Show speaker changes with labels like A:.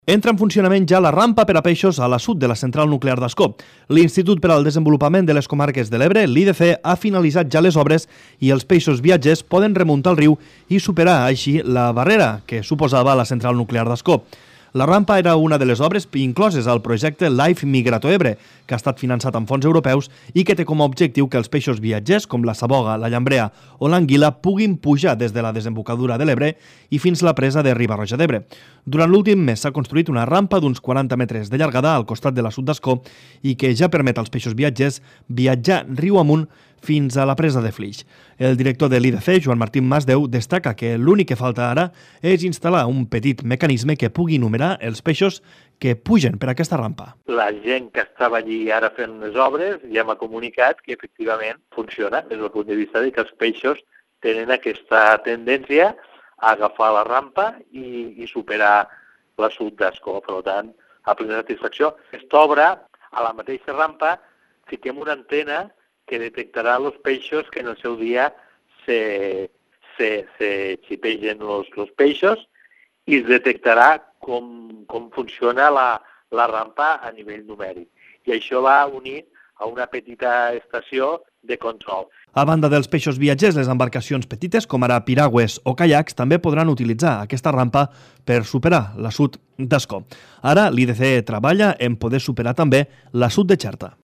A: Entra en funcionament ja la rampa per a peixos a la sud de la central nuclear d'Ascó. L'Institut per al Desenvolupament de les Comarques de l'Ebre, l'IDC, ha finalitzat ja les obres i els peixos viatgers poden remuntar el riu i superar així la barrera que suposava la central nuclear d'Ascó. La rampa era una de les obres incloses al projecte Life Migrato Ebre, que ha estat finançat amb fons europeus i que té com a objectiu que els peixos viatgers, com la saboga, la llambrea o l'anguila, puguin pujar des de la desembocadura de l'Ebre i fins la presa de Riba-roja d'Ebre. Durant l'últim mes s'ha construït una rampa d'uns 40 metres de llargada al costat de la sud d'Ascó i que ja permet als peixos viatgers viatjar riu amunt fins a la presa de Flix. El director de l'IDC, Joan Martín Masdeu, destaca que l'únic que falta ara és instal·lar un petit mecanisme que pugui numerar els peixos que pugen per aquesta rampa.
B: La gent que estava allí ara fent les obres ja m'ha comunicat que efectivament funciona des del punt de vista de que els peixos tenen aquesta tendència a agafar la rampa i superar la sud d'Ascó. Per tant, a plena satisfacció. Aquesta obra, a la mateixa rampa, fiquem una antena que detectarà els peixos que en el seu dia se xipegen els peixos i es detectarà com funciona la rampa a nivell numèric. I això va unir a una petita estació de control.
A: A banda dels peixos viatgers, les embarcacions petites, com ara piragües o caiacs, també podran utilitzar aquesta rampa per superar la sud d'Ascó. Ara l'IDC treballa en poder superar també la sud de Xerta.